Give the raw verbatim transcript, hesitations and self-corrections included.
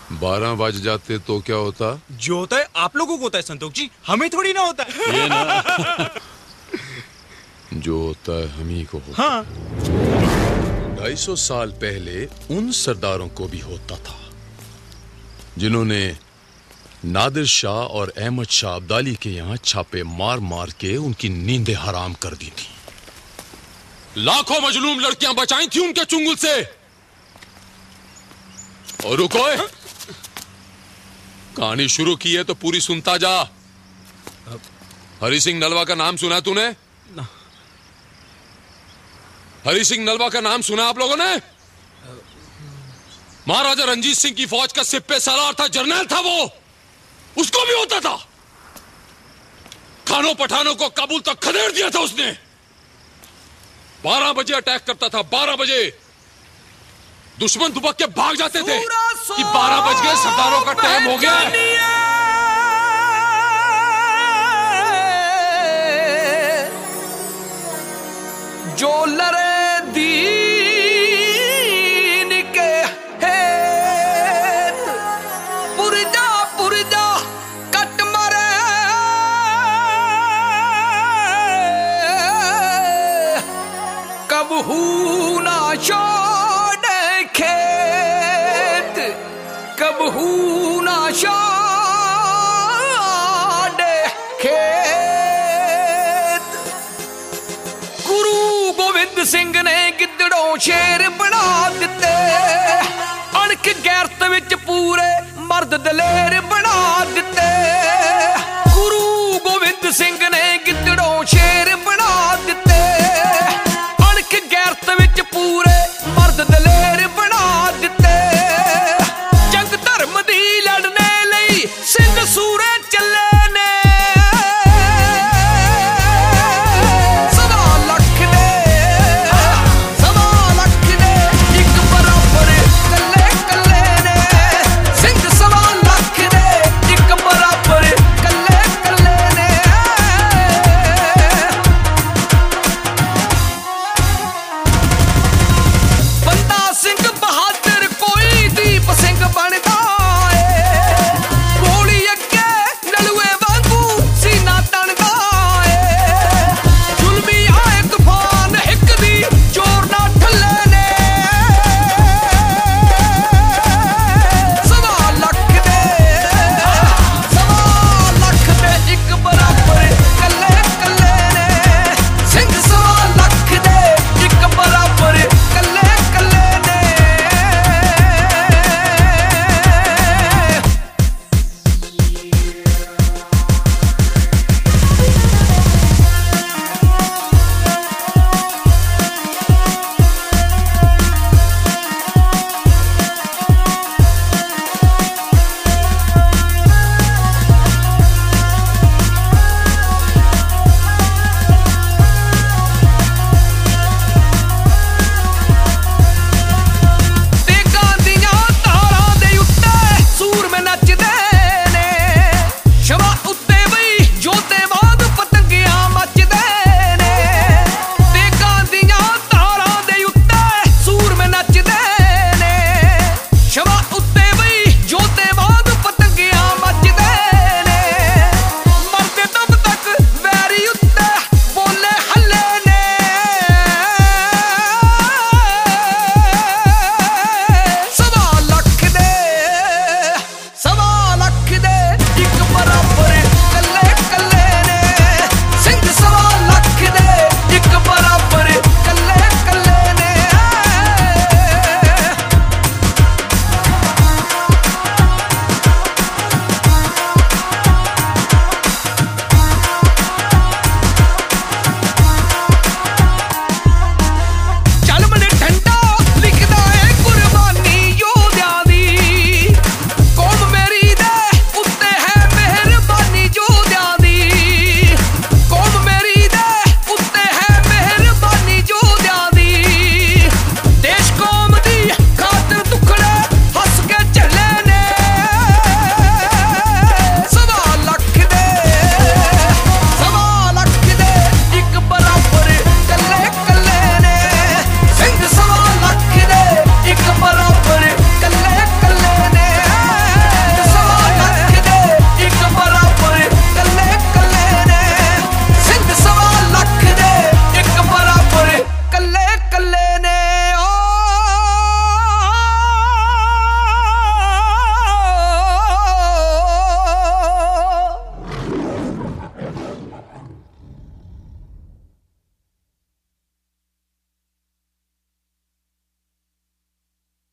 बारह बज जाते तो क्या होता? जो होता है आप लोगों को होता है संतोष जी, हमें थोड़ी ना होता है। ये ना जो होता है हम ही को होता। हाँ। ढाई सौ साल पहले उन सरदारों को भी होता था जिन्होंने नादिर शाह और अहमद शाह अब्दाली के यहाँ छापे मार मार के उनकी नींदें हराम कर दी थी। लाखों मजलूम लड़कियां बचाई थी उनके चुंगल से। और रुको, कहानी शुरू की है तो पूरी सुनता जा। हरि सिंह नलवा का नाम सुना तूने? हरि सिंह नलवा का नाम सुना आप लोगों ने? महाराजा रंजीत सिंह की फौज का सिप्पे सालार था, जर्नल था वो। उसको भी होता था। खानों पठानों को काबुल तक खदेड़ दिया था उसने। बारह बजे अटैक करता था। बारह बजे दुश्मन दुबक के भाग जाते थे कि बारह बज गए, सरदारों का टाइम हो गया। जो लड़े दीन के हेत, पुरजा पुरजा कट मरे, कबहू ना छोड़े खेत, कबहू ना छोड़े खेत। गुरु गोविंद सिंह ने गिद्दड़ों शेर बना दिते, अणख गैरत विच पूरे मर्द दलेर बना दिते। गुरु गोविंद सिंह ने